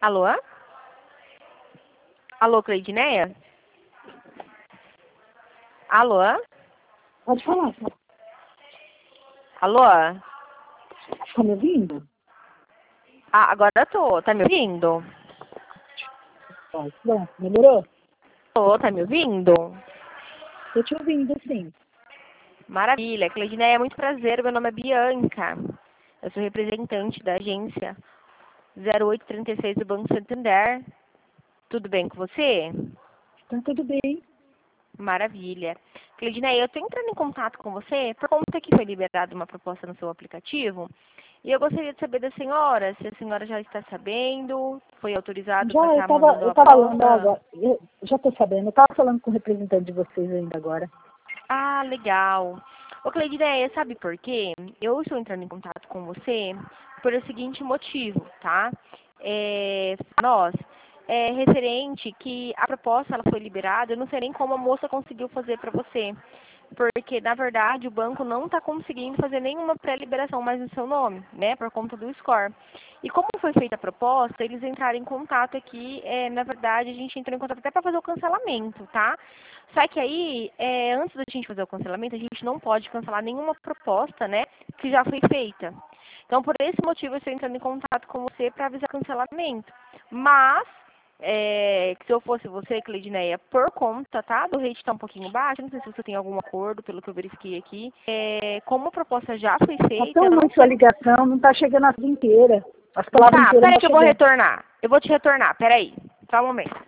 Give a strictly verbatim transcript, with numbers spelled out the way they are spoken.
Alô? Alô, Cleidineia? Alô? Pode falar. Alô? Tá me ouvindo? Ah, agora eu tô. Tá me ouvindo? Ó, pronto, melhorou? Tô, tá me ouvindo? Tô te ouvindo, sim. Maravilha. Cleidineia, muito prazer. Meu nome é Bianca. Eu sou representante da agência zero oito três seis do Banco Santander. Tudo bem com você? Então, tudo bem. Maravilha. Cleidineia, eu estou entrando em contato com você por conta que foi liberada uma proposta no seu aplicativo. E eu gostaria de saber da senhora, se a senhora já está sabendo, foi autorizado Já, para eu estar tava, mandando eu a tava falando proposta? agora. Eu já tô sabendo. Eu tava falando com o representante de vocês ainda agora. Ah, legal. Ô, Cleidineia, sabe por quê? Eu estou entrando em contato com você por o seguinte motivo, tá? É, nós, é referente que a proposta ela foi liberada, eu não sei nem como a moça conseguiu fazer para você. Porque, na verdade, o banco não está conseguindo fazer nenhuma pré-liberação mais no seu nome, né, por conta do score. E como foi feita a proposta, eles entraram em contato aqui, é, na verdade, a gente entrou em contato até para fazer o cancelamento, tá? Só que aí, é, antes da gente fazer o cancelamento, a gente não pode cancelar nenhuma proposta, né, que já foi feita. Então, por esse motivo, eu estou entrando em contato com você para avisar o cancelamento. Mas, é, que se eu fosse você, Cleidineia, por conta, tá, do rate tá um pouquinho baixo, não sei se você tem algum acordo, pelo que eu verifiquei aqui, é, como a proposta já foi Tá feita, tão eu não ruim sua sei... ligação, não tá chegando a vida inteira. As palavras Tá, inteiras não peraí tá que eu vou chegando. retornar. Eu vou te retornar, peraí. Só um momento.